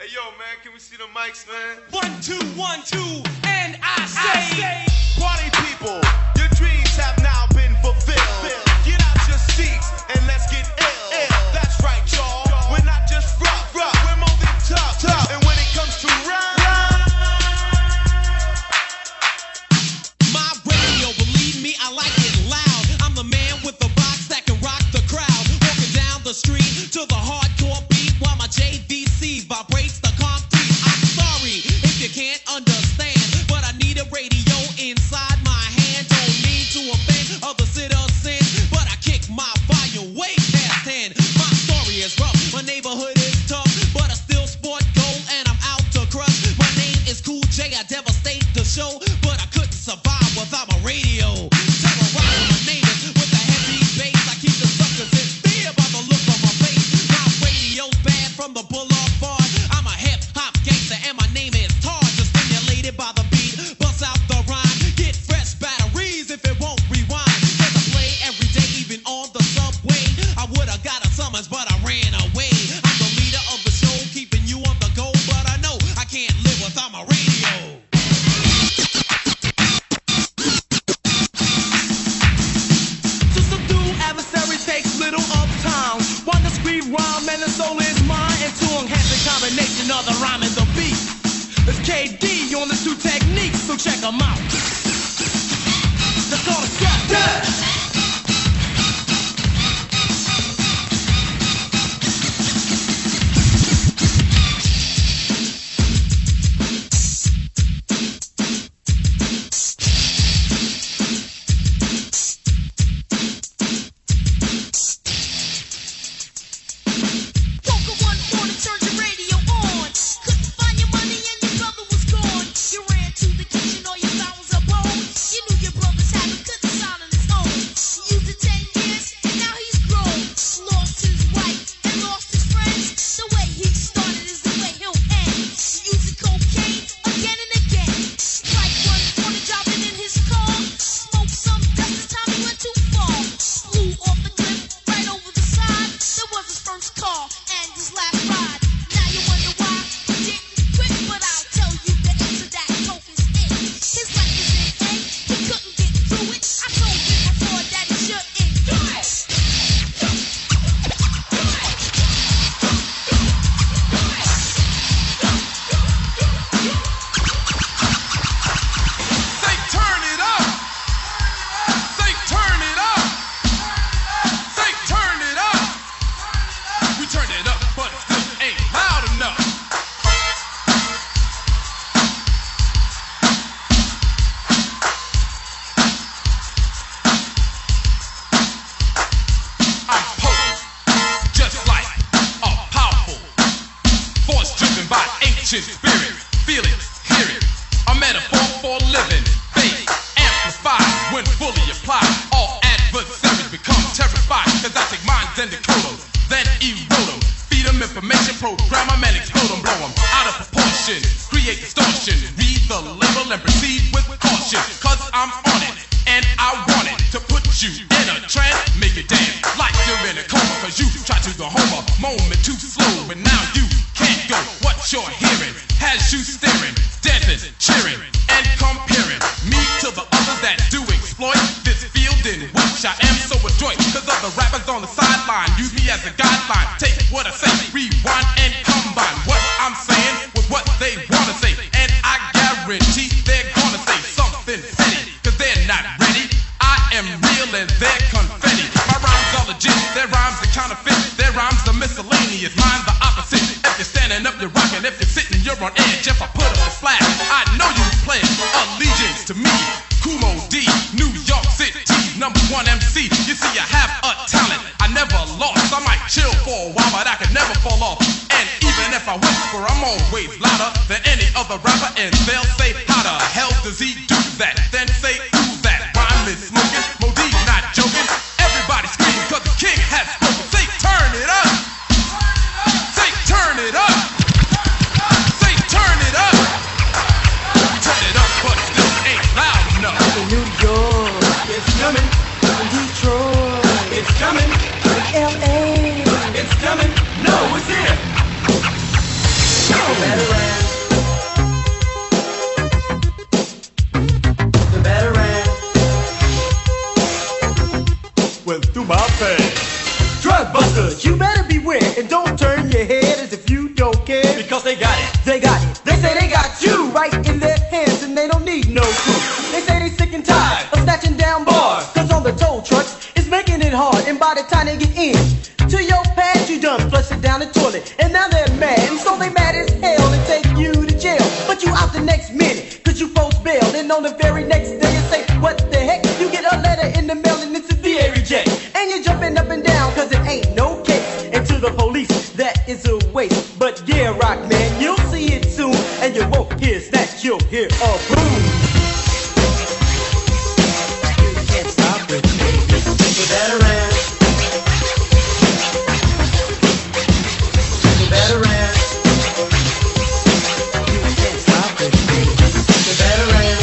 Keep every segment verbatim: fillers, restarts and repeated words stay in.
Hey, yo, man, can we see the mics, man? One, two, one, two, and I say, I say party people, your dreams have now been fulfilled. Get out your seats and let's get ill. Ill. That's right, y'all. We're not just rough, rough. We're moving tough, tough. And when it comes to rhyme, my radio, believe me, I like it loud. I'm the man with the box that can rock the crowd. Walking down the street to the hardcore beat while my J V C vibrates the concrete. I'm sorry if you can't understand, but I need a radio inside my hand. Don't mean to offend other citizens, but I kick my volume way past ten. My story is rough, my neighborhood is tough, but I still sport gold and I'm out to crush. My name is Cool J, I devastate the show, but I couldn't survive without my radio. Terrorizing my neighbors with a heavy bass. I keep the suckers in fear by the look on my face. My radio's bad from the boulevard. I'm a hip-hop gangster and my name is Tar. Just stimulated by the beat, bust out the rhyme. Get fresh batteries if it won't rewind. Cause I play every day, even on the subway. I would've got a summons, but I ran away. I'm the leader of the show, keeping you on the go, but I know I can't live without my radio. To subdue adversary takes little of time. One discreet rhyme and the soul is mine. And two enhancing combination of the rhyme and the beat. It's K D on the two techniques, so check them out. That's all the step. Yeah. Spirit, feel it, hear it. A metaphor for living, faith, amplified when fully applied. All adversaries become terrified, cause I take minds and decode them, then erode them. Feed them information, program them and explode them, blow them out of proportion, create distortion. Read the label and proceed with caution, cause I'm on it, and I want it to put you in a trance, make it dance like you're in a coma, cause you try to go home a moment too slow, and now you can't go. What you're hearing has you staring, dancing, cheering, and comparing me to the others that do exploit this field in which I am so adroit. Cause other rappers on the sideline use me as a guideline. Take what I say, rewind and combine what I'm saying with what they wanna say, and I guarantee they're gonna say something petty, cause they're not ready. I am real and they're confetti. My rhymes are legit, their rhymes are counterfeit, their rhymes are miscellaneous, mine's the opposite. If you're standing up, you're rocking. If you're sitting, you're on edge. If I put up a flag, I know you pledge allegiance to me. Kumo D, New York City, number one M C. You see, I have a talent I never lost. I might chill for a while, but I can never fall off. And even if I whisper, I'm always louder than any other rapper. And they'll say, how the hell does he do that? Then say, who's that? Rhyme is smoking, Mo D not joking. Everybody scream, cause the king has spoken. Say, turn it up. Say, turn it up. Say, turn it up. We turn it up, but it still ain't loud enough. In New York, it's coming. In Detroit, it's coming. In L A, it's coming. No, it's here. Went through my pants. Drug busters, you better beware and don't turn your head as if you don't care. Because they got it. They got it. They say they got you right in their hands and they don't need no proof. They say they sick and tired of snatching down bars. Cause on the tow trucks, it's making it hard. And by the time they get in to your pad, you done flush it down the toilet. And now they're mad, and so they mad as hell and take you to jail. But you out the next minute, cause you folks bailed. And on the very next day you say, what the heck? You get a letter in the mail and it's a V A reject. And you're jumping up and down cause it ain't no case. And to the police, that is a waste. But yeah, rock man, you'll see it soon. And you won't hear snatch, you'll hear a boom. You can't stop it. You better run. You better run. You can't stop it. You better run.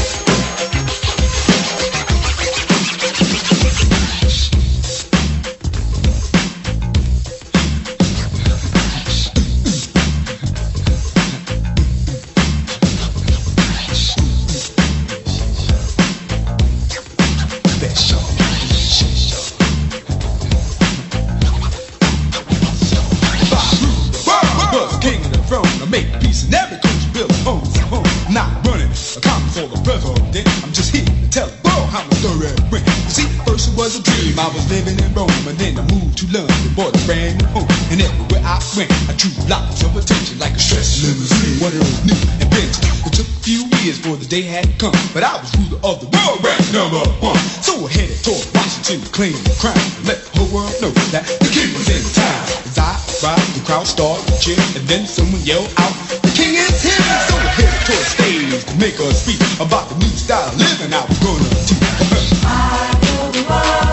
Make peace in every country, build homes and homes. Not running a conference for the president. I'm just here to tell the world how my story went. You see, first it was a dream. I was living in Rome, and then I moved to London, bought a brand new home. And everywhere I went, I drew lots of attention, like a stress limousine. What it was new and vintage. It took a few years for the day had come, but I was ruler of the world, ranked number one. So I headed toward Washington to claim the crown, and let the whole world know that the king was in town. As I arrived, the crowd started to cheer, and then someone yelled out, "The king is here!" So I headed toward the stage to make a speech about the new style of living I was gonna teach. I know the world.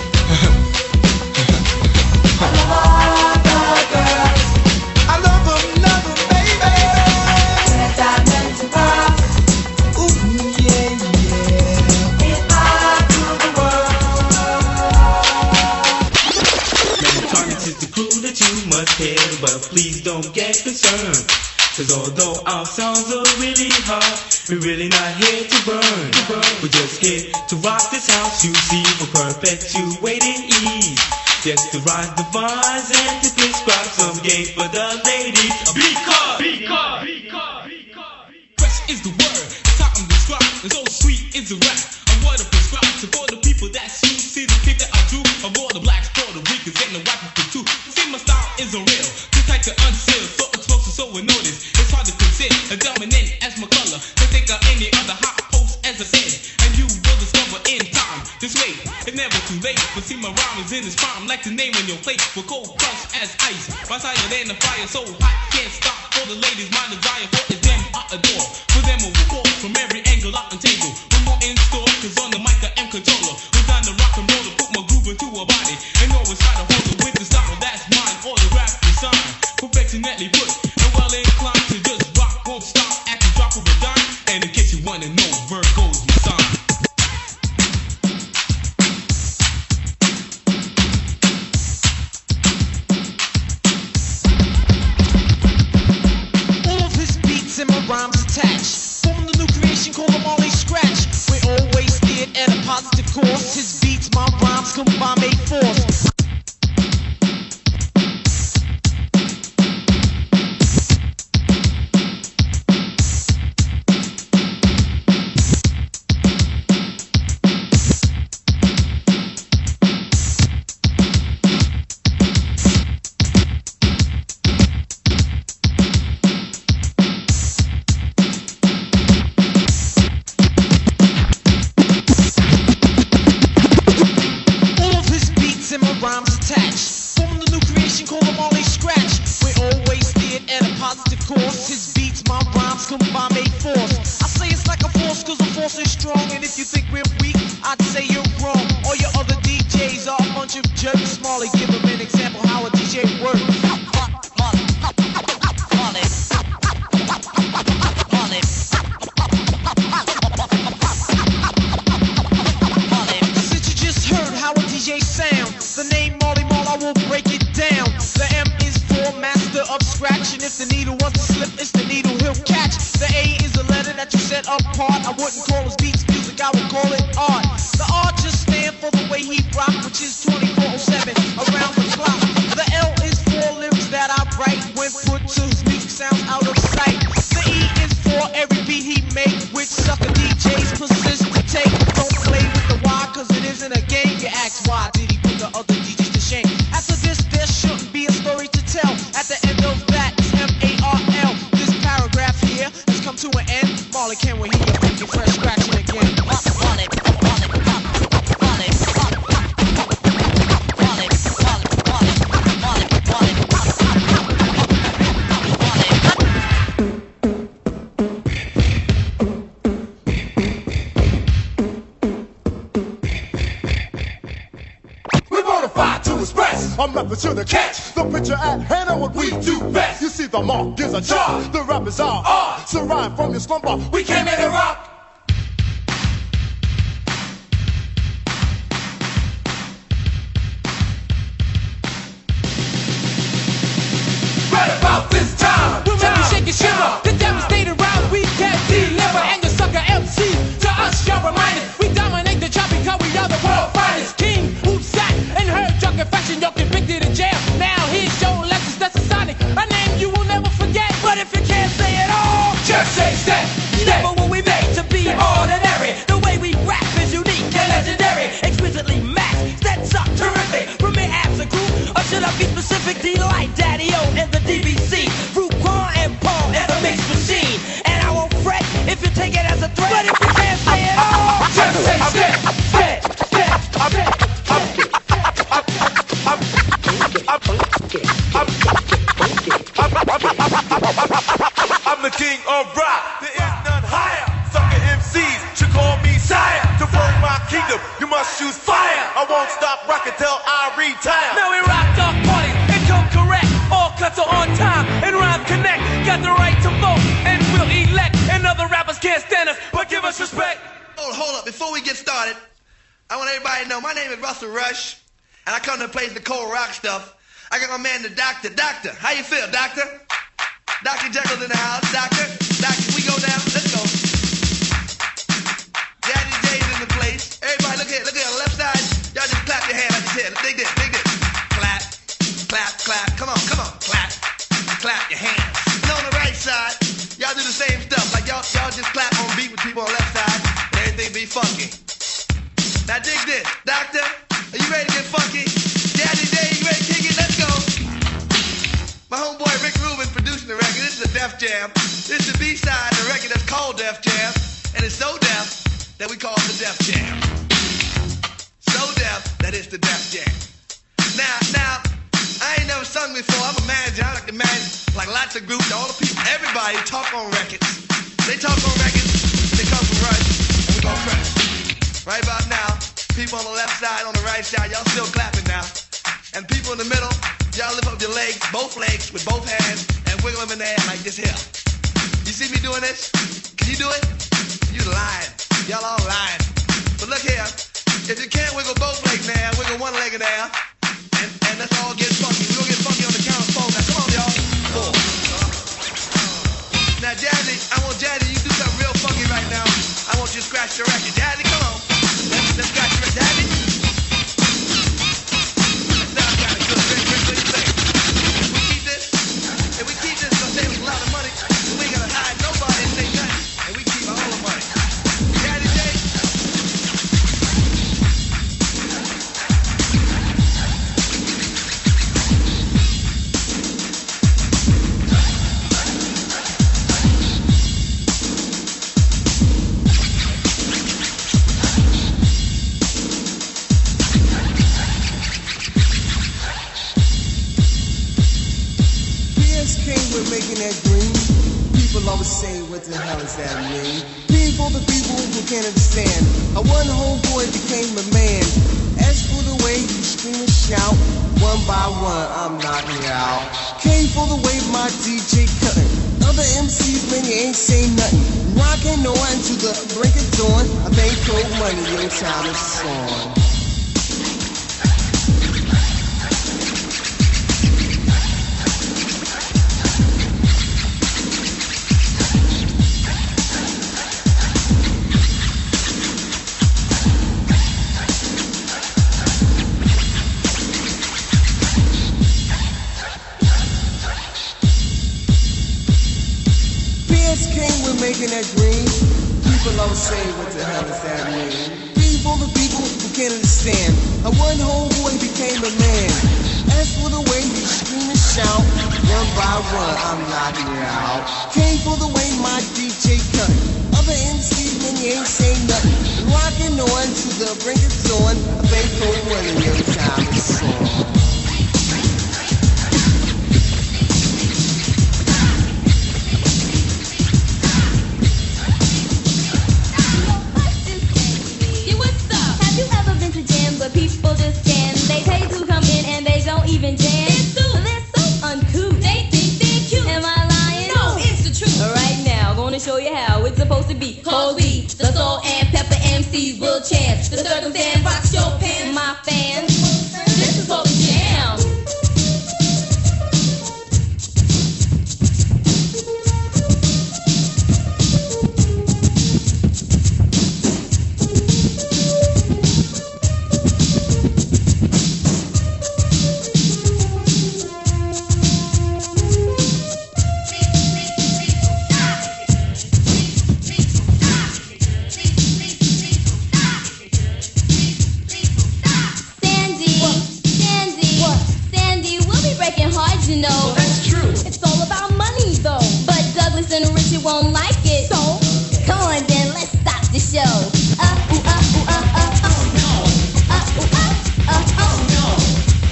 I love all the girls. I love them, love them, baby. Red diamonds and pearls. Ooh, yeah, yeah. If I rule the world. Many targets is the crew that you must hear, but please don't get concerned. Cause although our songs are really hard, we're really not here to burn. We're just here to rock this house, you see, for perpetuating ease. Yes, to rise the bars and to prescribe some games for the ladies. Because, because, because, because. Fresh is the word, it's how I'm described, and so sweet is the rap. I'm what I prescribe to all the people that's you. See the kick that I do, of all the blacks, Puerto Ricans, and the white people too. See, my style is unreal, just like to unseal, so explosive, so we notice. It's hard to consider a dominant as my color. To think of any other hot post as I said, and you will discover in time. This way, it's never too late. But see, my rhyme is in its prime, like the name on your plate. For cold crush as ice, rise higher than the fire, so hot can't stop. For the ladies, my desire for is them I adore. For them, I will call from every angle I untangle. We're more in store, cause on the mic I am controller. We're down to rock and roll to put my groove into a body, and always try to hold it with the style that's mine. All the rap design, perfectionately put, and well inclined to just rock, won't stop at the drop of a dime. And in case you wanna know, Virgo's the sign. All of his beats and my rhymes attached. From the new creation, call them all they scratch. We're always steered at a positive course. His beats, my rhymes combine made force. slip, it's the needle he'll catch. The A is a letter that you set apart. I wouldn't call his beats music, I would call it art. The R just stand for the way he rock, which is twenty-four oh seven around the clock. The L is four lyrics that I write when put to his music sounds out of sight. The E is for every beat he make, which sucker D Js persist to take. Don't play with the Y, cause it isn't a game. You ask why did he put the other D Js to shame? After this, there shouldn't be a story to tell. At the end of that, it's M A R L. This paragraph here has come to an end. Marley, can we hear you making fresh scratching again? On it, on it, on it, on it, on it, on it, on it, on it, on it. I'm rapping to the catch, the picture at hand and what we do best. You see the mark is a job, the rap is our art. So rhyme from your slumber, we came in to rock. Right about this time, we'll make you shake and shiver. The devastating rhyme we can't deliver. And your sucker M C, to us you're reminded. We dominate the chart because we are the world finest. King who sat and heard drunken fashion, you're convicted in jail. Now here's your lessons, that's a sonic. A name you will never forget. But if you can't say it all, just say step. Never were we made to be ordinary. The way we rap is unique and legendary. Exquisitely maxed, that's up terrific. From me abs a group, or should I be specific? Delight, Daddy-O, and the D B C. Fruquan and Paul and the mix machine. And I won't fret if you take it as a threat. But if you can't say it all, just say step, step, step, step. I'm the king of rock, there is none higher. Sucker M Cs should call me sire. To burn my kingdom, you must choose fire. I won't stop rocking till I retire. Now we rock our parties and come correct. All cuts are on time and rhyme connect. Got the right to vote and we'll elect. And other rappers can't stand us, but give us respect. Hold, hold up, before we get started, I want everybody to know my name is Russell Rush, and I come to play the cold rock stuff. I got my man, the doctor. Doctor, how you feel, doctor? Doctor Jekyll's in the house. Doctor, doctor, we go down. Let's go. Daddy J's in the place. Everybody, look here, look here, on the left side. Y'all just clap your hand like this here. Dig this, dig this. Clap, clap, clap. Come on, come on. Clap, clap your hands. And on the right side, y'all do the same stuff. Like y'all, y'all just clap on beat with people on the left side, and everything be funky. Now dig this, doctor. Are you ready to get funky? Daddy J, you ready to kick it? Let's go. My homeboy Rick Rubin producing the record. This is a Def Jam. This is the B-side of the record that's called Def Jam. And it's so deaf that we call it the Def Jam. So deaf that it's the Def Jam. Now, now, I ain't never sung before. I'm a manager. I like to manage like lots of groups, all the people, everybody talk on records. They talk on records, they come from Rush, and we gon' crush. Right about now, people on the left side, on the right side, y'all still clapping now. And people in the middle, y'all lift up your legs, both legs, with both hands, and wiggle them in the air like this here. You see me doing this? Can you do it? You lying. Y'all all lying. But look here, if you can't wiggle both legs in the air, wiggle one leg in the air, and, and let's all get funky. We're gonna get funky on the count of four. Now come on, y'all. Four. Now, Jazzy, I want Jazzy, you do something real funky right now. I want you to scratch your record. Jazzy, come on. Let's, let's scratch your record. Jazzy. Say what the hell does that mean? P for the people who can't understand. A one homeboy became a man. As for the way you scream and shout, one by one I'm knocking you out. K for the way my D J cutting. Other M Cs, man, you ain't saying nothing. Rockin' on to the break of dawn. I think cold money, your time is on. just came with making that dream. People don't say what the hell does that mean. People, the people who can't understand how one homeboy became a man. As for the way you scream and shout, one by one I'm knocking you out. Came for the way my D J cut. Other M Cs when you ain't say nothing. Rocking on to the brink of dawn. A Beethoven one in your time is song. But people just stand, they pay to come in and they don't even jam. They're so uncouth, they think they're cute. Am I lying? No, it's the truth. Right now, gonna show you how it's supposed to be. Cause we, the Soul and Pepper M Cs will chant. The circumstance rocks your pants, my fans. This is what we jam. You know, well, that's true. It's all about money, though. But Douglas and Richie won't like it. So, come on, then let's stop the show. Uh, ooh, uh, ooh, uh, uh, oh no. Uh, ooh, uh, uh, oh no.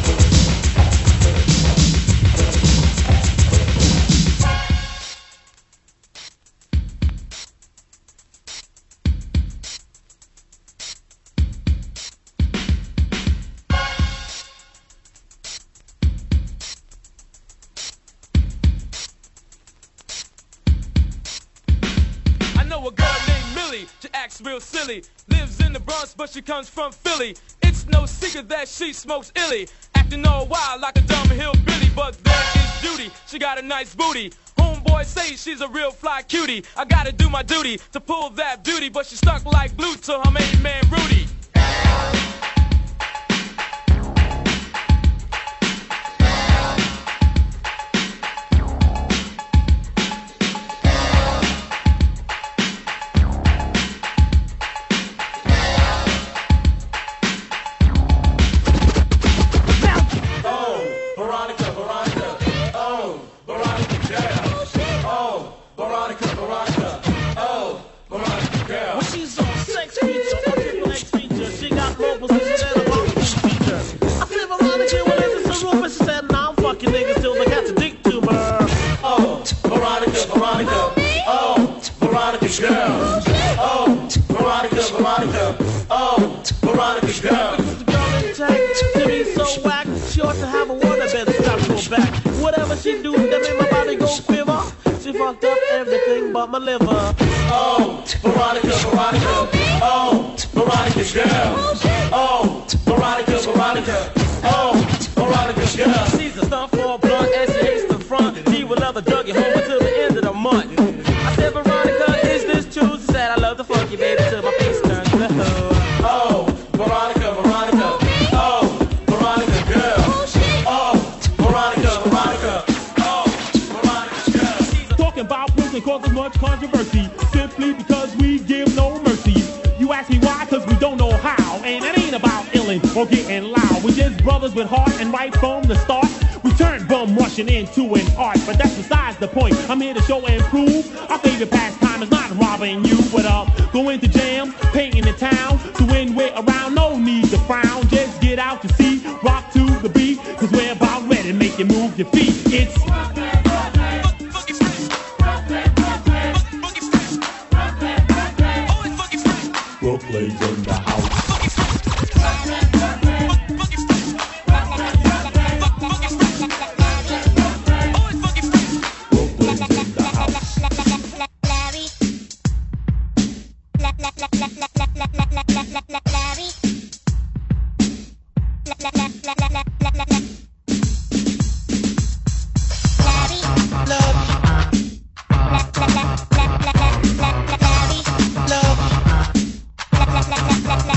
Real silly, lives in the Bronx but she comes from Philly. It's no secret that she smokes illy, acting all wild like a dumb hillbilly. But there is Judy, she got a nice booty. Homeboy say she's a real fly cutie. I gotta do my duty to pull that beauty, but she stuck like glue to her main man Rudy. But my liver. Oh, Veronica, Veronica. Oh, Veronica girl. Oh, Veronica, Veronica. Oh, Veronica girl. She's a stunt for a blunt and she hates the front. She will love a druggie home until the end of the month. I said, Veronica, is this true? She said, I love to fuck you, baby, till my face turns blue. Oh, Veronica, Veronica. Oh, Veronica girl. Oh, Veronica, Veronica. Oh, Veronica girl. She's talking about prison causes much controversy. Simply because we give no mercy. You ask me why, cause we don't know how. And it ain't about illin' or getting loud. We just brothers with heart, and right from the start we turned bum rushing into an art. But that's besides the point. I'm here to show and prove our favorite pastime is not robbing you, but uh, going to jam, painting the town. To win we're around, no need to frown. Just get out to see, rock to the beat, cause we're about ready to make you move your feet. It's Brooklyn's in the house. Love.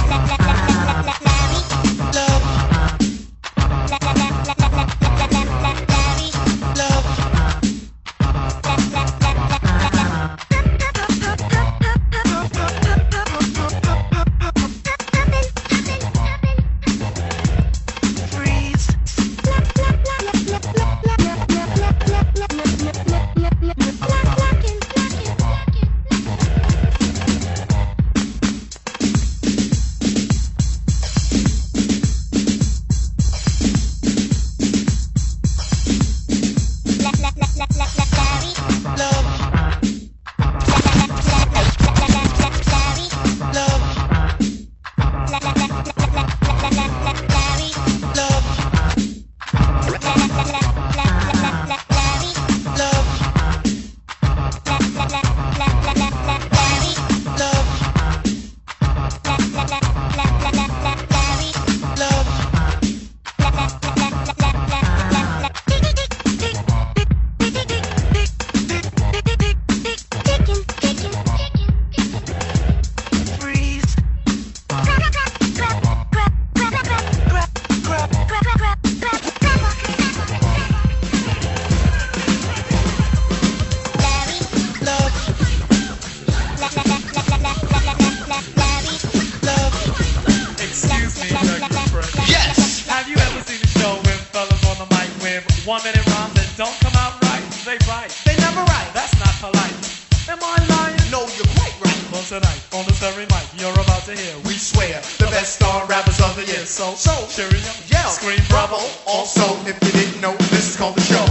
tonight on this very mic. You're about to hear, we swear, the best star rappers of the year. So, so, cheerio, yell, scream bravo. Also, if you didn't know, this is called the show.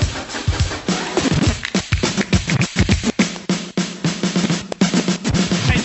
Hey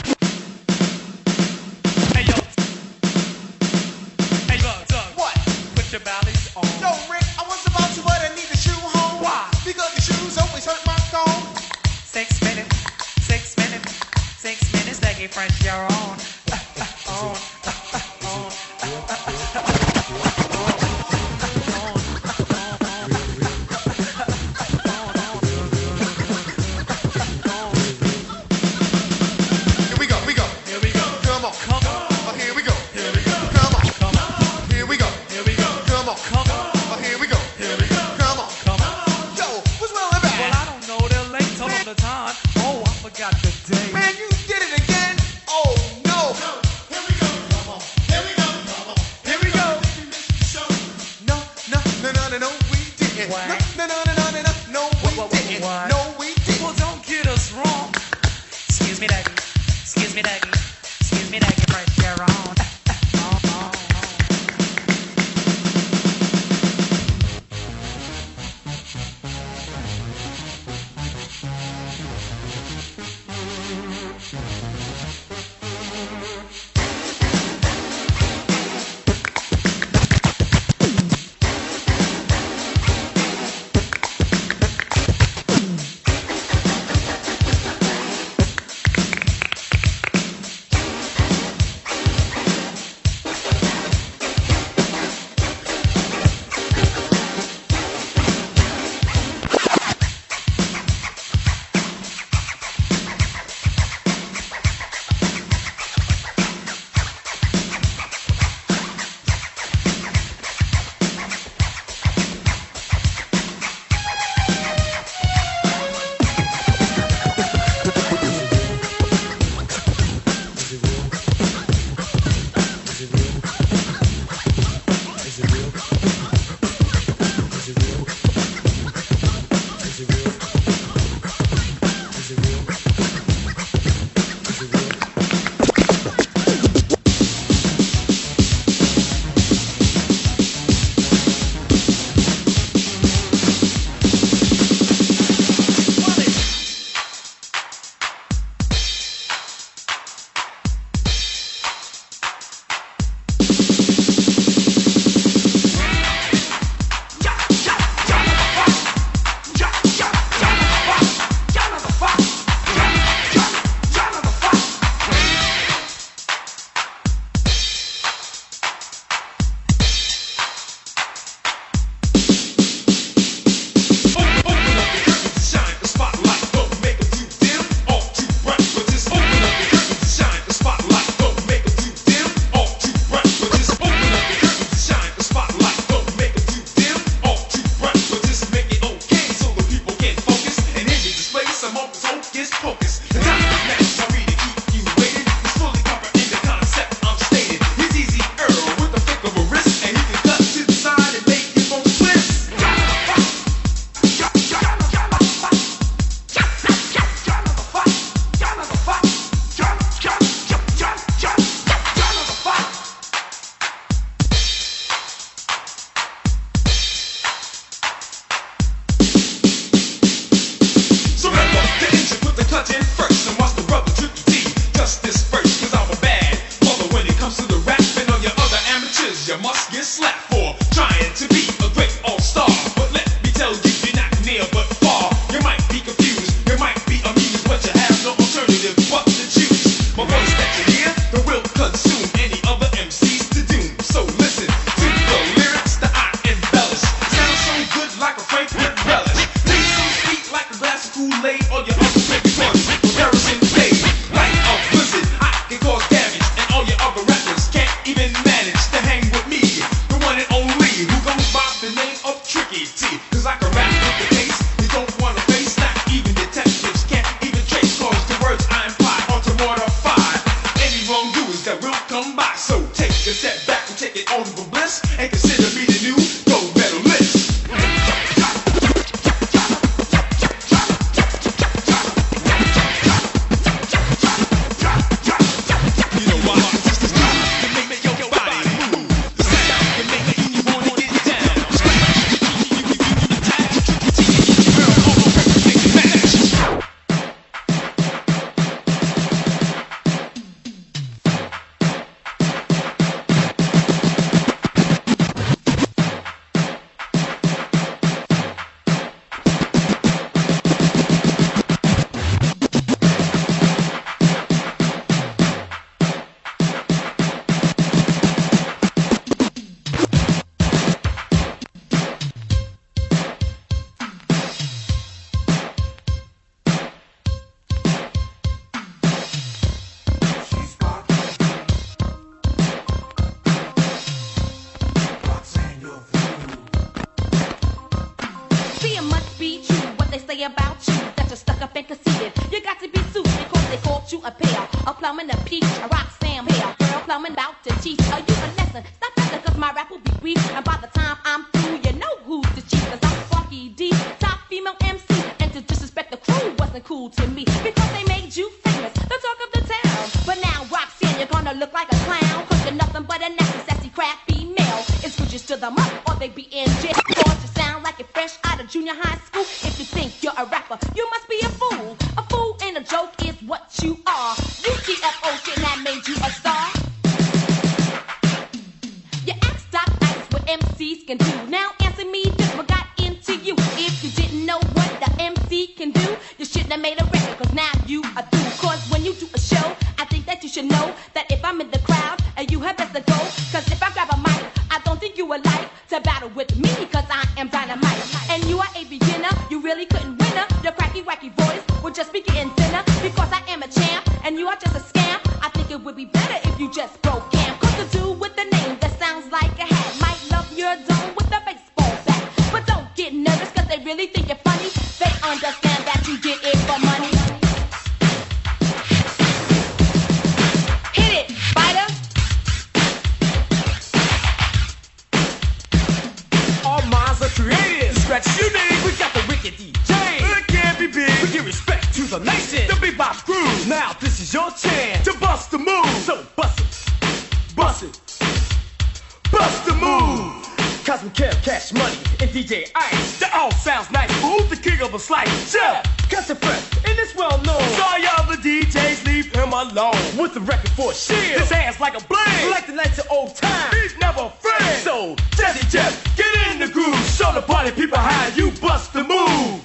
take a step back and take it on from bliss and consider me the new gold medalist. About you, that you're stuck up and conceited. You got to be suited because they called you a pair. A plumbing, a peach, a rock, Sam hair. Girl, plumbing, about to teach are you a lesson. Stop that, cause my rap will be brief. And by the time I'm through, you know who's the chief. Cause I'm Funky D, top female M C. And to disrespect the crew wasn't cool to me. Because they made you famous, the talk of the town. But now Roxanne, you're gonna look like a clown. Cause you're nothing but a nasty, sassy, crap female. It's good you stood them up or they be in jail. Cause you sound like you're fresh out of junior high school. If you think you're a rapper, you must be a fool. A fool and a joke is what you are. U T F O shit that made you a star. You act stock ice what M Cs can do. Now answer me this, what got into you? If you didn't know what the M C can do, you shouldn't have made a record, cause now you are through. Cause when you do a show, I think that you should know that if I'm in the crowd, and you had best to go. Cause if I grab a mic, I don't think you would like to battle with me, cause I am dynamite. And you are a beginner, you really couldn't win her. Your cracky wacky voice would just be getting thinner. Because I am a champ, and you are just a scamp. I think it would be better if you just broke camp. Cause the dude with the name that sounds like a hat might love your dome with a baseball bat. But don't get nervous, cause they really think you're funny. They understand that you did it for money. Hit it, fighter. All minds are creative. The scratch you need, we got the wicked D J. It can't be big. We give respect to the nation. The big box groove. Now this is your chance to bust the move. So bust it, bust it, bust the move. Cosmic Kev, Cash Money, and D J Ice. That all sounds nice. But who's the king of a slice? Chef, Cut the Fresh, and it's well known. Sorry, other D Js, leave him alone. With the record for a shield, his hands like a blade. Like the nights of old time, he's never afraid. So, Jazzy Jeff, get in the groove. Show the party people how you bust the move.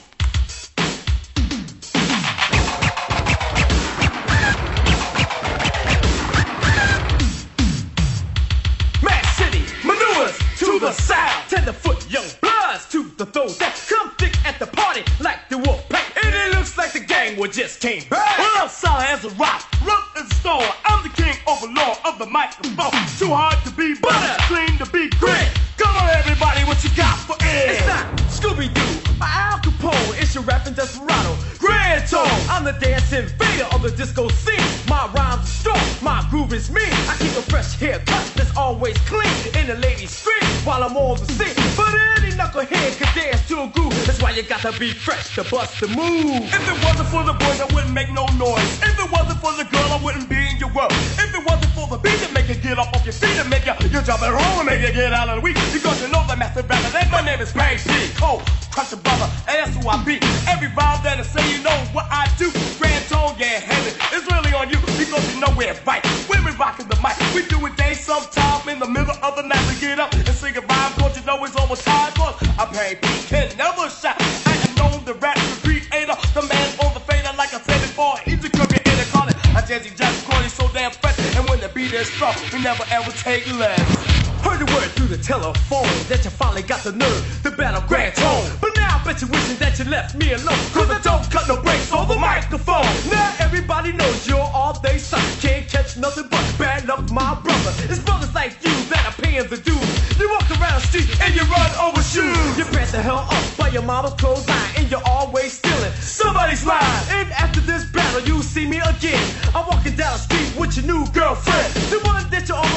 To the south, tenderfoot young bloods to the throat that come thick at the party like the wolf pack. And it looks like the gang war just came back. Well, I'm solid as a rock, rough as a stone. I'm the king overlord of the microphone. Too hard to be butter, clean to be great. Come on, everybody, what you got for it? It's not Scooby-Doo or Al Capone. It's your rapping desperado, Grand Tone. I'm the dance invader of the disco scene. My rhymes are strong, my groove is mean. I keep a fresh haircut that's always clean. And the ladies scream while I'm on the scene. But any knucklehead can dance to a groove. That's why you gotta be fresh to bust the move. If it wasn't for the boys, I wouldn't make no noise. If it wasn't for the girl, I wouldn't be in your world. If it wasn't for the beat to make you get up off your feet and make you, you jump it wrong and make you get out of the week. Because you know the master rapper, then my name is Bang B. Cole, Crush your brother, and that's who I be. Every rhyme that I say, you know what I do. Grand Tone, yeah, heavy. It's really on you because you know we're right. When we rockin' the mic, we do it day sometime in the middle of the night. We get up and sing a rhyme, cause you know it's almost time. Cause I Bang B can never shine. I am known the rap creator, the man on the fader, like I said before. He's a creator, call it a Jazzy Jazz, call it so damn fresh. And when the beat is strong, we never ever take less. Heard the word through the telephone that you finally got the nerve to battle Grand Tone. But now I bet you wishing that you left me alone, cause I don't cut no breaks on the microphone. Now everybody knows you're all day son. Can't catch nothing but bad luck, my brother. It's brothers like you that are paying the dues. You walk around the street and you run over shoes. You press the hell up by your mama's clothesline and you're always stealing somebody's line. And after this battle you see me again. I'm walking down the street with your new girlfriend, the one that you almost had to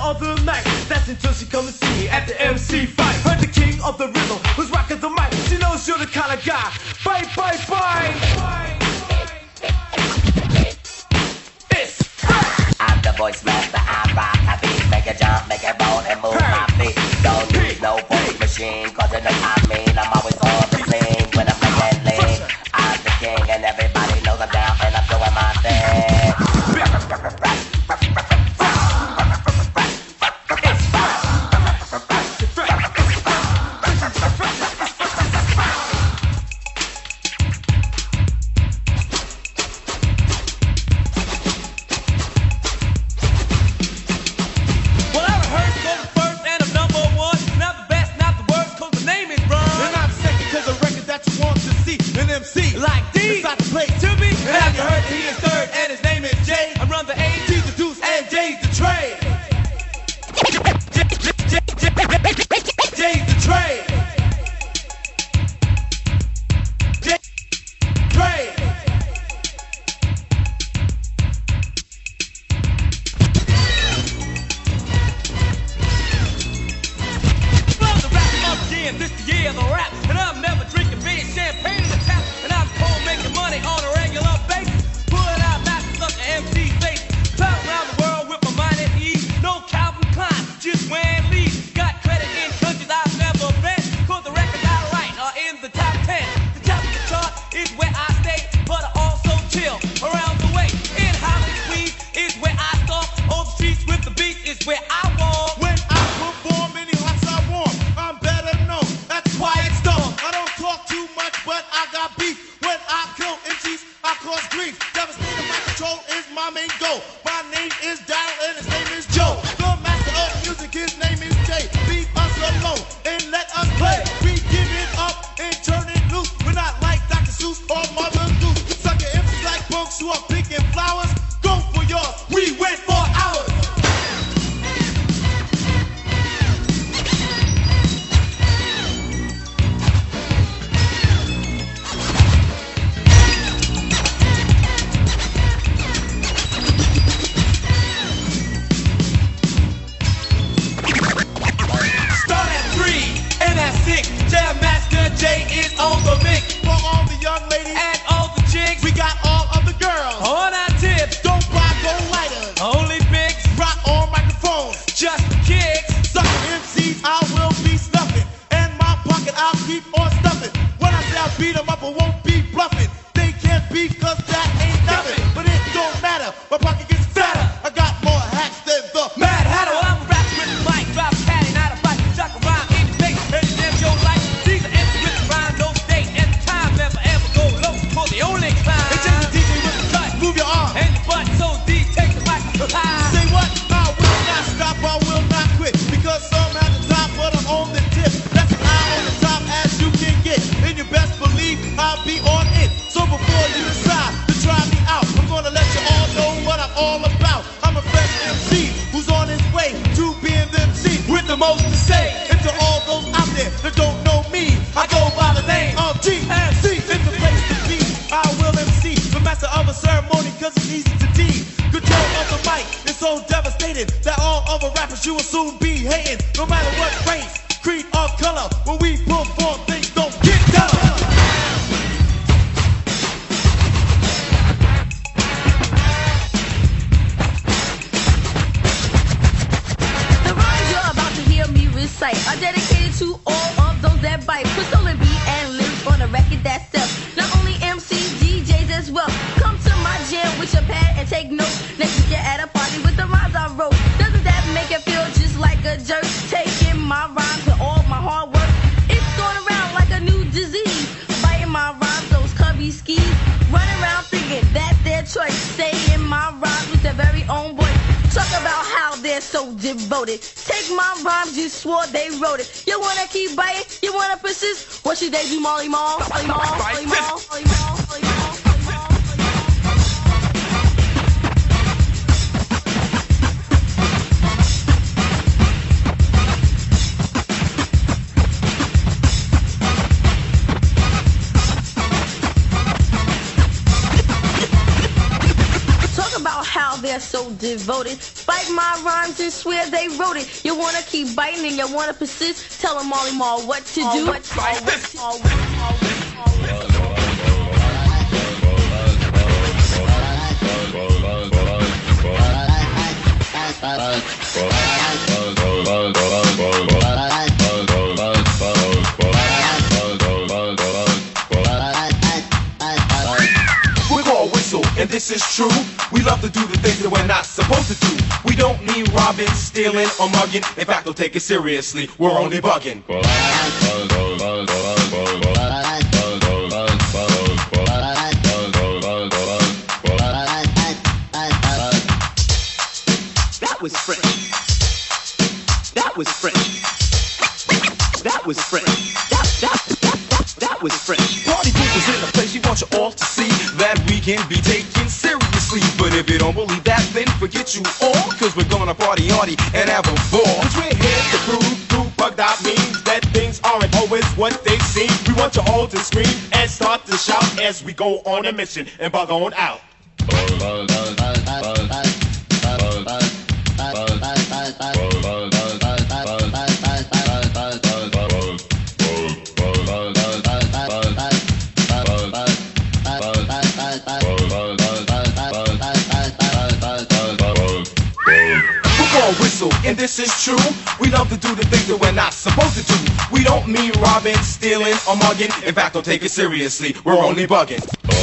other night. That's until she come and see me at the M C fight. Heard the king of the rhythm was rocking the mic. She knows you're the kind of guy. Bye, bye, bye. It's I'm the voice master, I rock a beat. Make it jump, make it roll and move my feet. Don't use no voice machine, cause you know I mean. I'm always on the scene when I'm playing lean. I'm the king and everybody knows I'm down and I'm doing my thing. Like D, about to play to me. And have you heard that he is third and his name is Jay? I run the A, T's the Deuce, and Jay's the trade. Jay's the trade. Jay, trade. Love the rap up again, this the year of the rap, and I'm never drinking beer, champagne in the tap. And I'm cold making money on a regular basis. Pulling out masters up the M C face. Travel around the world with my mind at ease. No Calvin Klein, just wearing leaves. Got credit in countries I've never been. Cause the records I write are in the top ten. The top of the chart is where I stay, but I also chill around the way. In Holland, Queens is where I start. On the streets with the beats is where I walk. When I perform, any hearts I warm. I'm better known. That's why it's done. I don't talk too much, but I got beef. When I kill M Cs, I cause grief. Devastating my control is my main goal. My name is Daryl and his name is Joe. The master of music, his name is Jay. Leave us alone and let us play. We give it up and turn it loose. We're not like Doctor Seuss or Mother Goose. Sucker M Cs like punks who are picking flowers. Go for yours, we wait for ours. Jam Master Jay is on the mix. For all the young ladies and all the chicks, we got all of the girls on our tips. Don't buy gold lighters, only bigs. Rock on microphones, just for kicks. Sucker M Cs, I will be snuffing. And my pocket, I'll keep on stuffing. When I say I beat them up, I won't be bluffing. They can't be, cause that ain't nothing. But it don't matter, my pocket gets fatter. I got more hacks than the Mad Hatter. Well, I'm a rap with the mic, drop a caddy, not a fight. Chuck a rhyme in the face, and it's never your life. These are empty with the rhyme, no date, and the time never ever go low. For the only climb. It's just the D J with the cut, move your arm and your butt, so D take the mic. Say what? I will not stop, I will not quit. Because some at the top, but I'm on the tip. That's as high on the top as you can get. And you best believe I'll be on it. So before you decide to try me out, I'm gonna let you all know what I'm all about. I'm a fresh M C who's on his way to being the M C with the most to say. And to all those out there that don't know me, I go by the name of G M C. It's the place to be. I will M C, the master of a ceremony, cause it's easy to D. Control of the mic is so devastating that all other rappers you will soon be hating. No matter what race, creed, or color, when we perform, things don't get done. The rhymes you're about to hear me recite are dedicated to all of those that bite. Put soul and beat and lyrics on a record that sells. Not only M Cs, D Js as well. Come to my jam with your pad and take notes. Next week you're at a party with the rhymes I wrote. Doesn't that make you feel just like a jerk? Taking my rhymes and all my hard work. It's going around like a new disease. Biting my rhymes, those cubby skis. Running around thinking that's their choice. Saying my rhymes with their very own voice. Talk about how they're so devoted. Take my rhymes, you swore they wrote it. You wanna keep biting? You wanna persist? What should they do, Molly Mall? Molly Mall, Molly Mall, Molly Mall, Molly Mall. Talk about how they're so devoted. Fight like my rhymes and swear they wrote it. You wanna keep biting and you wanna persist. Tell them Molly Mall what to do. What to, what to, what to, We're called Whistle, and this is true. We love to do the things that we're not supposed to do. We don't mean robbing, stealing, or mugging. In fact, don't take it seriously. We're only bugging. That was fresh. That was fresh. That was fresh. That, that, that, that, that was fresh. Party people's in the place, we want you all to see that we can be taken seriously. But if you don't believe that, then forget you all, cause we're gonna party hardy and have a ball. Cause we're here to prove through bugged out means that things aren't always what they seem. We want you all to scream and start to shout as we go on a mission and bug on out. Whistle, and this is true. We love to do the things that we're not supposed to do. We don't mean robbing, stealing, or mugging. In fact, don't take it seriously. We're only bugging.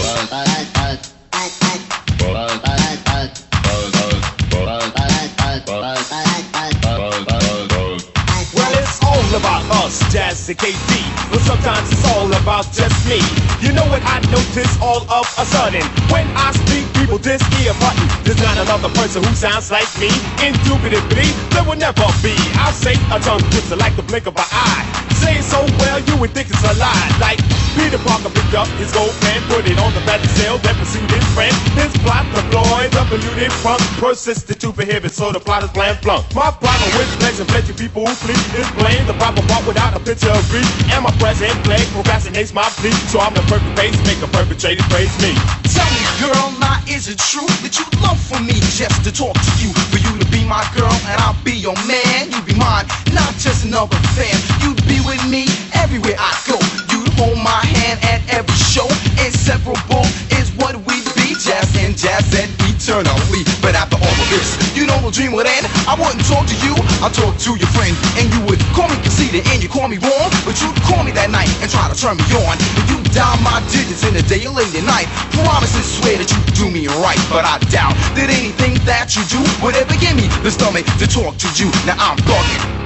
Well, it's all about us, Jazz and K D. But sometimes it's all about just me. You know what I notice all of a sudden? When I speak, people diss ear button. There's not another person who sounds like me. Indubitably, there will never be. I'll say a tongue twister like the blink of an eye. Say it so well, you would think it's a lie. Like Peter Parker picked up his gold pen, put it on the back cell, then pursued his friend. His plot deployed, the polluted front, persisted to prohibit, so the plot is bland flunk. My problem with pleasure, plenty people who flee is blame the proper part without a picture of grief. And my present plague procrastinates my plea, so I'm the perfect base, make a perpetrator praise me. Tell me, girl, now is it true that you love for me just to talk to you? For you to be my girl and I'll be your man. You be mine, not just another fan. You'd be with me everywhere I go. You'd hold my hand at every show. Inseparable is what we'd be. Jazz and jazz and eternally. But after all of this, you know the dream would end. I wouldn't talk to you, I'd talk to your friend. And you would call me conceited and you call me wrong. But you'd call me that night and try to turn me on. And you dial my digits in the day or late at night. Promise and swear that you do me right. But I doubt that anything that you do would ever give me the stomach to talk to you. Now I'm bugging.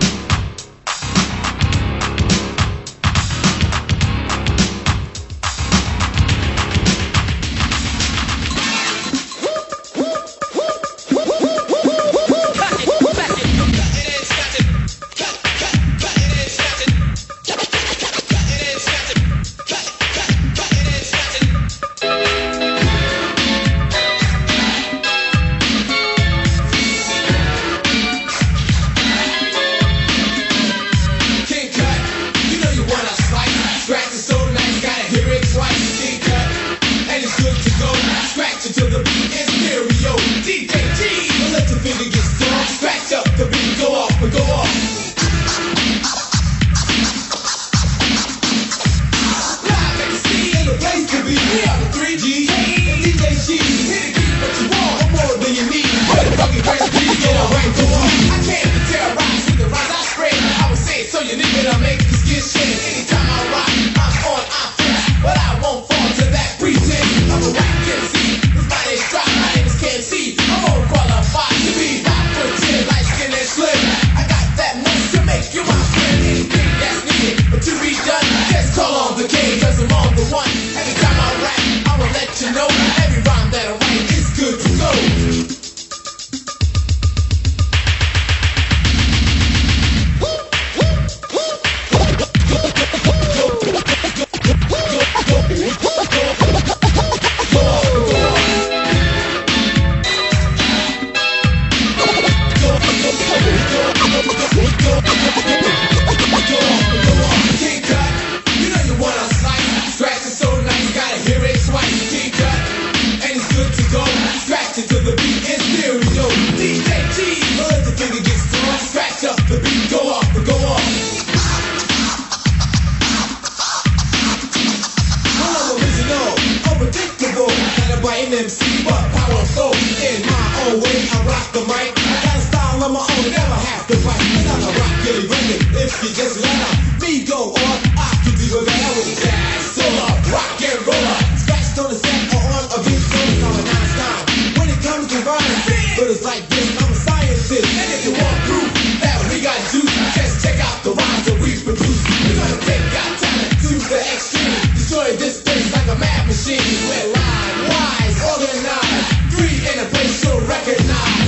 really bring it. If you just let me go on, I can be the man with the jazz, soul, rock and roller. Scratched on the set or on a beat, so it's on a non-stop. When it comes to rhymes, but it's like this, I'm a scientist. And if you want proof that we got juice, just check out the rhymes that we produce. We're gonna take our talent to the extreme, destroy this place like a mad machine. We're live, wise, organized, three in a place you'll recognize.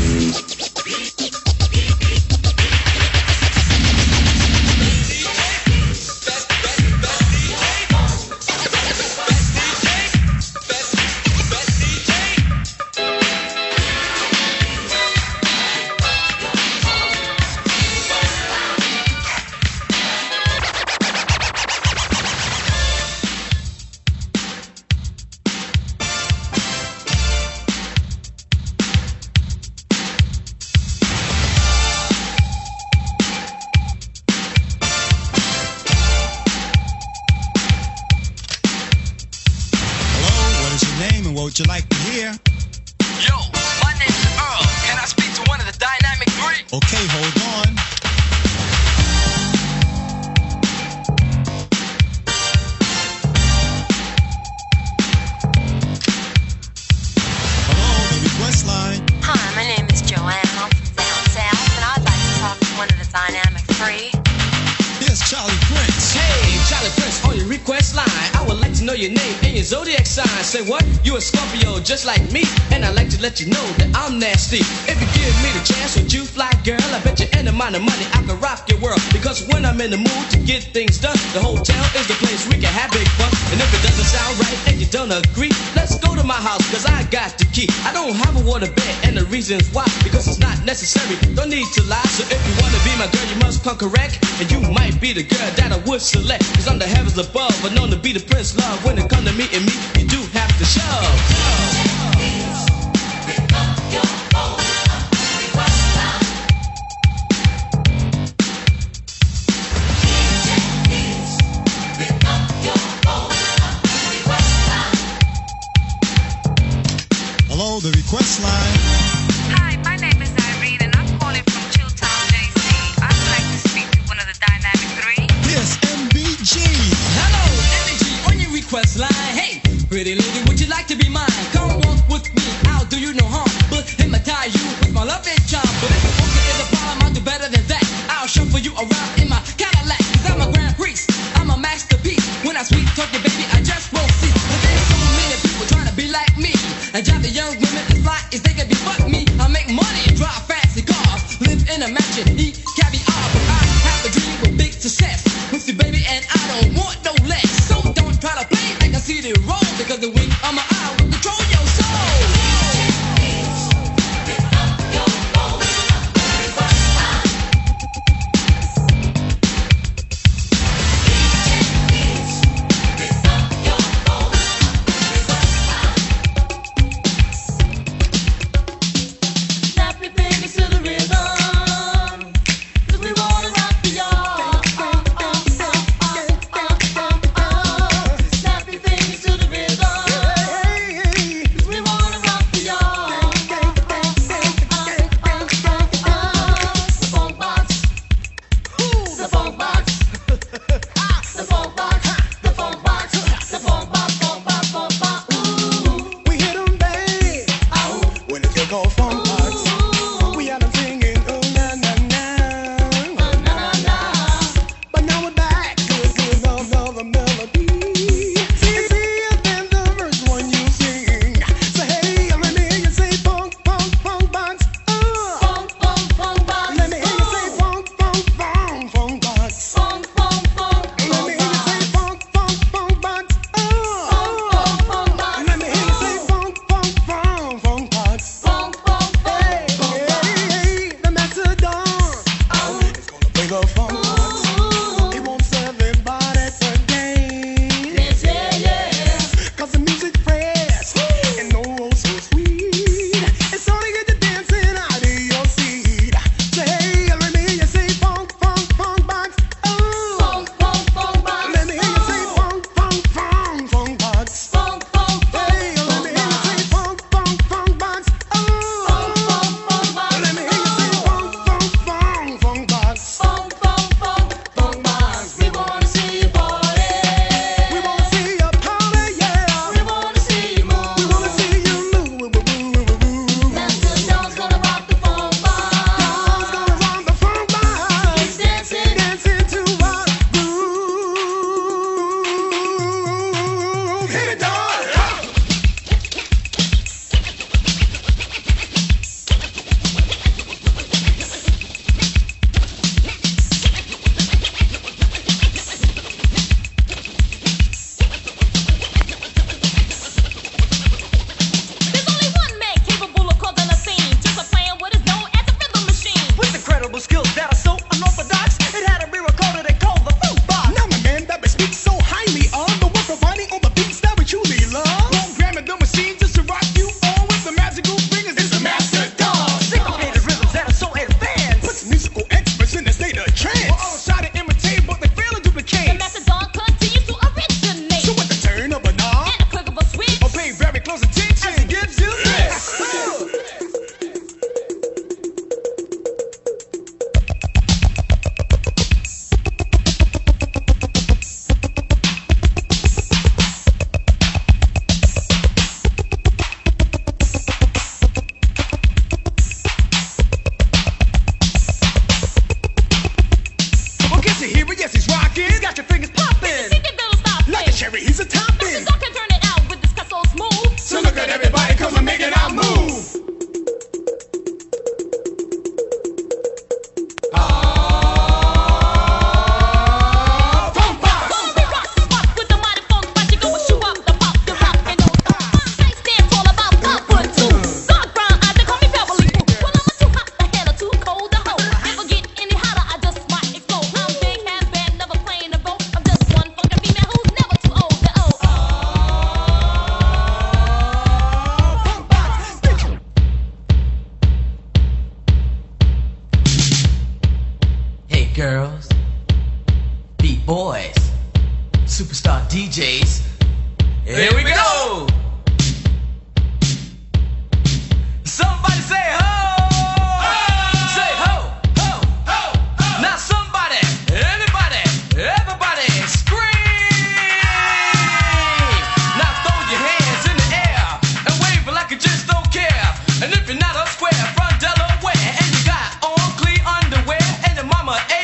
What would you like to hear? Yo, my name's Earl. Can I speak to one of the Dynamic Three? Okay, hold on. Hello, the request line. Hi, my name is Joanne. I'm from down south, and I'd like to talk to one of the Dynamic Three. Yes, Charlie Prince. Hey, Charlie Prince, on your request line, I would like to know your name and your zodiac sign. Say what? You a Scorpio just like me, and I'd like to let you know that I'm nasty. If you give me the chance, would you fly, girl? I bet you any amount of money I can rock your world. Because when I'm in the mood to get things done, the hotel is the place we can have big fun. And if it doesn't sound right and you don't agree, let's go to my house, cause I got the key. I don't have a water bed, and the reason's why, because it's not necessary. Don't need to lie, so if you wanna be my girl, you must come correct. And you might be the girl that I would select, cause I'm the heavens above, but known to be the prince love. When it come to meeting me, you do have to shove. Hello, the request line. Hi, my name is Irene, and I'm calling from Chilltown, J C. I would like to speak to one of the Dynamic Three. Yes, M B G. Hello, M B G, on your request line. Hey, pretty lady, would you like to be mine? Come walk with me, I'll do you no harm, but hypnotize you with my love and charm. But if the funky is a problem, I'll do better than that. I'll shuffle you around in my Cadillac, cause I'm a grand priest, I'm a masterpiece. When I sweet talk you, baby, I just won't see. But there's so many people trying to be like me, and drive the young women as fly as they can be but me. I make money and drive fancy cars, live in a mansion, eat caviar. But I have a dream of big success with you, baby, and I don't want no less. So don't try to play like I see the roll, because the wink of my eye will control your soul. Stop your fingers to the rhythm. Did you hear it? Yes, he's rocking. He's got your fingers popping. Like a cherry, he's a topping. So can turn it out with this cut so smooth. So look at everybody, come and make it our move. Girls, beat boys, superstar D Js. Here we go. Somebody say ho! Say ho, ho, ho! Now somebody, everybody, everybody scream! Now throw your hands in the air and wave like you just don't care. And if you're not a square from Delaware and you got on clean underwear and your mama ain't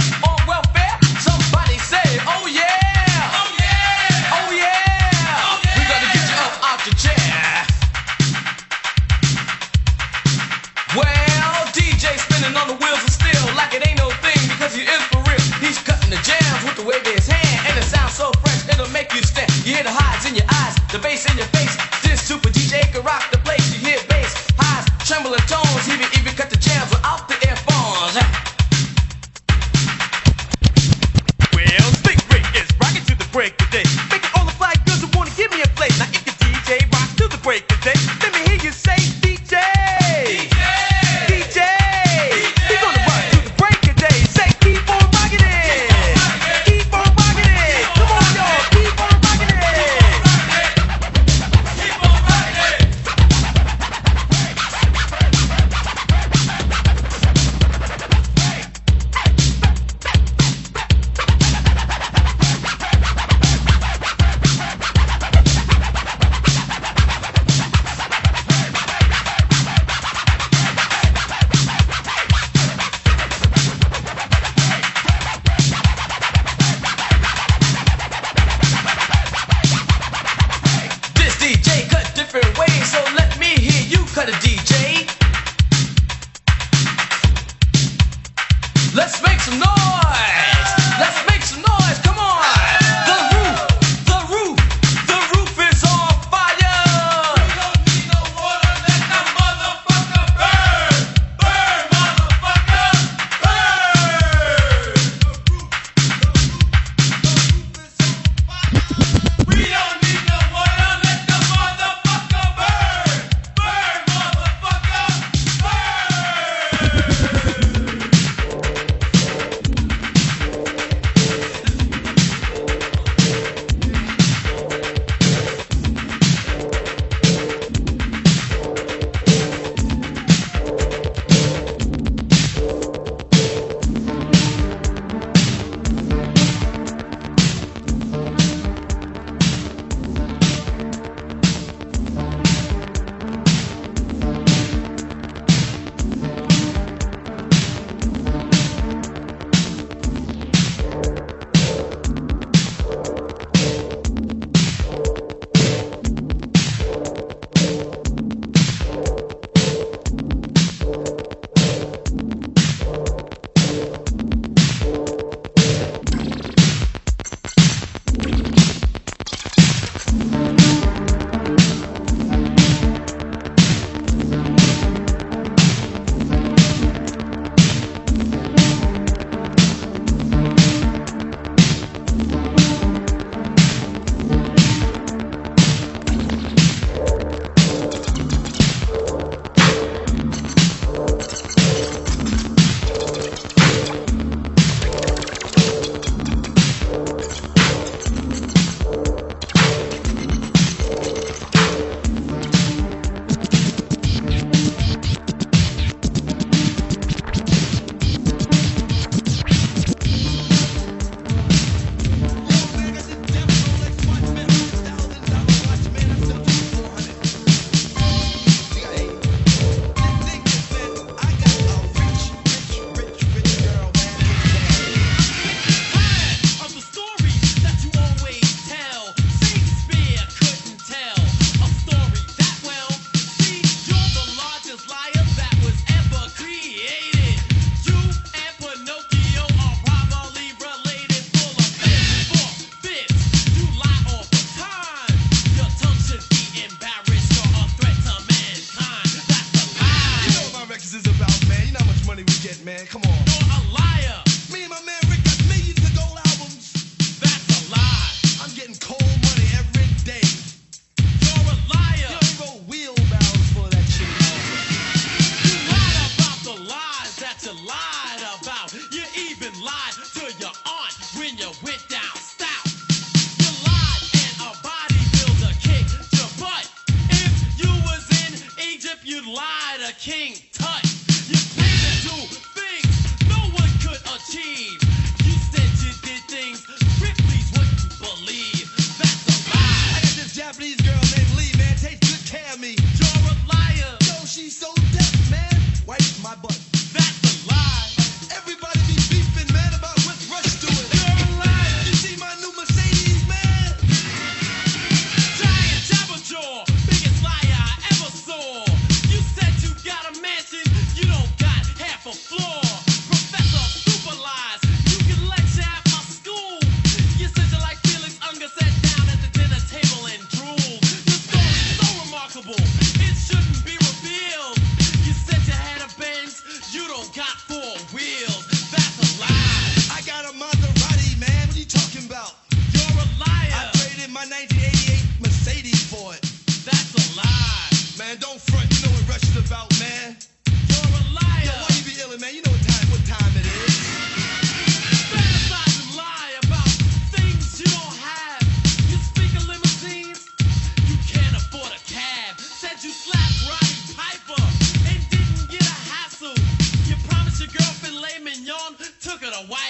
on the wheels of steel like it ain't no thing because he is for real. He's cutting the jams with the wave of his hand and it sounds so fresh it'll make you stand. You hear the highs in your eyes, the bass in your face. This super D J can rock the place. You hear bass, highs, trembling tones. Even even cut the jams without the earphones. Well, Stick Rick is rocking to the break of day, making all the fly girls who wanna give me a play. Now if the D J rocks to the break of day, let me hear you say D J. D J. Let's make some noise! Let's make some noise! Come on! The roof, the roof, the roof is on fire! We don't need no water, let that motherfucker burn! Burn, motherfucker! Burn! We don't need no water, let the motherfucker burn! Burn, motherfucker! Burn!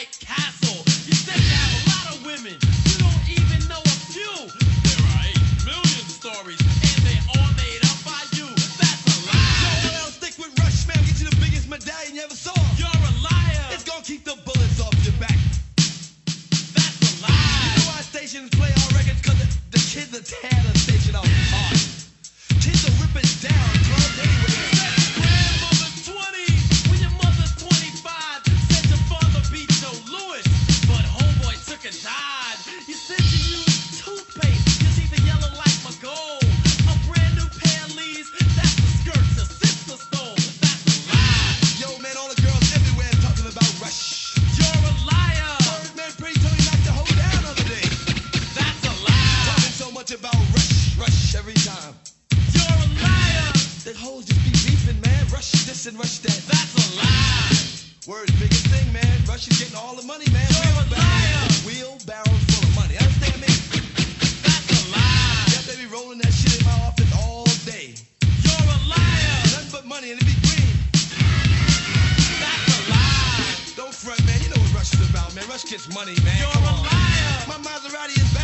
White Castle. You said you have a lot of women. You don't even know a few. There are eight million stories, and they all made up by you. That's a lie. Yo, L L, stick with Rush, man. Get you the biggest medallion you ever saw. You're a liar. It's gonna keep the bullets off your back. That's a lie. You know why stations play our records? Cause the, the kids are tear the station off hard. Kids are ripping down clubs anyway. Grandmother twenty, when your mother's twenty-five, said your father beat Joe Louis, but homeboy took a dive. You said you used toothpaste, you see the yellow like my gold. A brand new pair of Lees, that's the skirts your sister stole. That's a lie. Yo, man, all the girls everywhere talking about Rush. You're a liar. Word, man, Pretty Tony knocked the whole down the other day. That's a lie. Talking so much about Rush, Rush every time. You're a liar. That hoes just be beefing, man. Rush this and Rush that. That's a lie. Word's biggest thing, man. Rush is getting all the money, man. You're a liar. Wheelbarrows full of money. Understand me? That's a lie. Yeah, they be rolling that shit in my office all day. You're a liar. Nothing but money and it be green. That's a lie. Don't front, man. You know what Rush is about, man. Rush gets money, man. You're Come a on. liar. My Maserati is